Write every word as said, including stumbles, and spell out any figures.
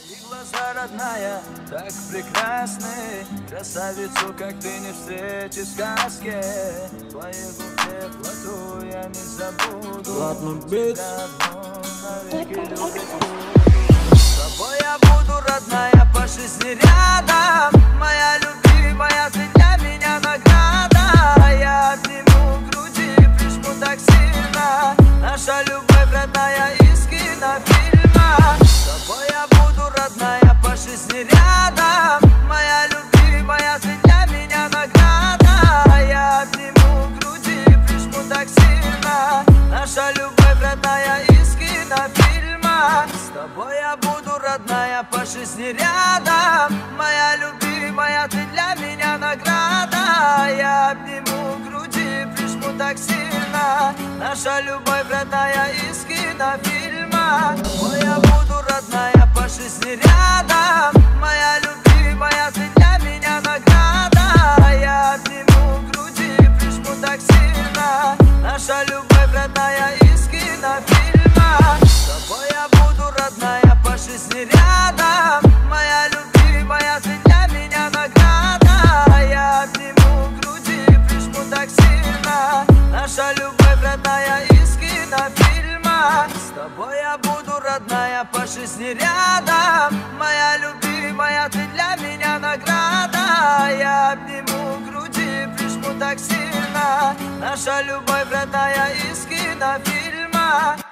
Твои глаза, родная, так прекрасны. Красавицу, как ты, не встретишь в сказке. Твои губы теплоту я не забуду. Ладно, бит. Навеки любить буду. С тобой я буду, родная, по жизни рядом. Моя любимая, ты для меня награда. Я обниму в груди, прижму так сильно. Наша любовь, родная, из кинофильма. С тобой я буду, родная, по жизни рядом. Моя любимая, ты для меня награда. Я обниму в груди, прижму так сильно. Наша любовь, родная, из кинофильма. С тобой я буду, родная, по жизни рядом. Моя любимая, ты для меня награда. Я обниму в груди, прижму так сильно. Наша любовь, родная, из кинофильма. С тобой я буду, родная, по жизни рядом. Моя любимая, ты для меня награда. Я обниму в груди, прижму так сильно. Наша любовь, родная, из кинофильма. С тобой я буду, родная, по жизни рядом. Моя любимая, ты для меня награда. Я обниму в груди, прижму так сильно. Наша любовь, родная, из кинофильма. С тобой я буду, родная, по жизни рядом. Моя любимая, ты для меня награда. Я обниму в груди, прижму так сильно. Наша любовь, родная, из кинофильма.